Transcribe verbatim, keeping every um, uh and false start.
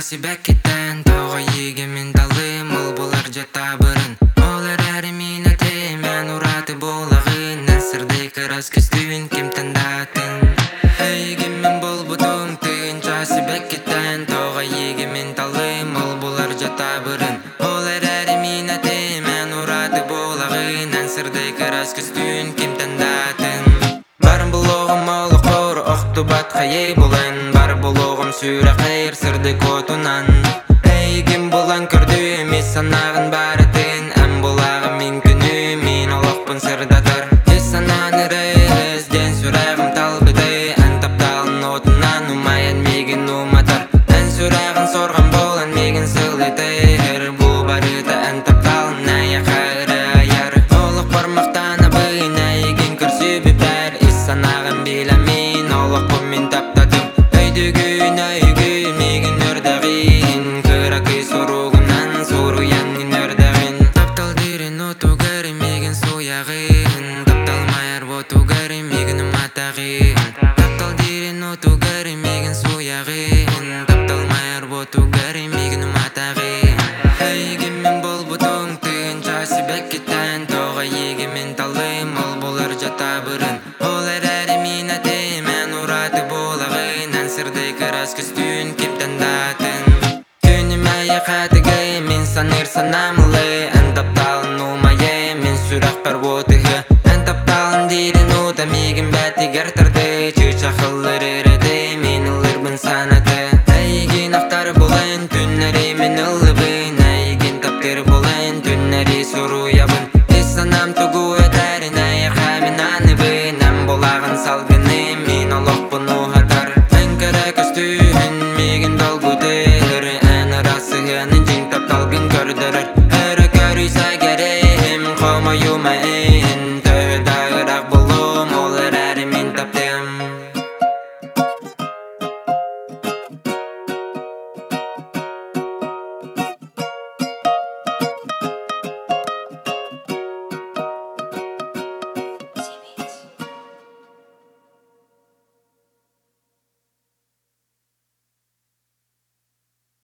часы бәкеттен тоға егемен талым ол болар жата бұрын олар әрі мені темен ұраты болағын әсірдей қырас көстуін кем таңдатын егемен бол бұтың түйін часы бәкеттен тоға егемен талым ол болар жата бұрын олар әрі мені темен ұраты болағын әсірдей қырас көстуін кем таңдатын барым бұл оғым олы қор оқты батқа ей болын бар бұл оғым сүрі қайыр сырды котунан әйгім болан көрді емес санағын барытын әм болағы мен күні мен олықпын сырдатыр ес сананы рәзден сүрағым талбыды ән тапталын отынан умайын меген уматыр ән сүрағын сорған болан меген сылытыр бұл барыта ән тапталын әйе қайры аяр олық бармақтаны бұйын әйген көрсі біпәр ес санағын біламин олықпын мен таптатым өйдігін өйгін меген өрдағын қырақы соруғынан соруянын өрдағын таптал дирен оту гәрі меген сояғын тапталмайар оту гәрі меген уматағын таптал дирен оту гәрі меген сояғын тапталмайар оту гәрі меген уматағын әйгемен бол бұтың түйін часы бәкеттен тоға егемен талым ол болар жата бұрын олар әрі мені темен ұраты болағын әнсірдей қырас көстуін кеп таңдатын күнім әйе қатығы мен саныр санамылы ән тапталын умайы мен сұрақ бар отығы ән тапталын дейден ота меген бәтік әртірді чүч ақылыр әреді мен ұлырбын санаты әйген ақтар болайын түннәрі мен ұлыбын әйген таптыр болайын түннәрі сұру ябын ес санам тұғу өтәрін әйе қамен аныбын әм болағын салғыны мен олық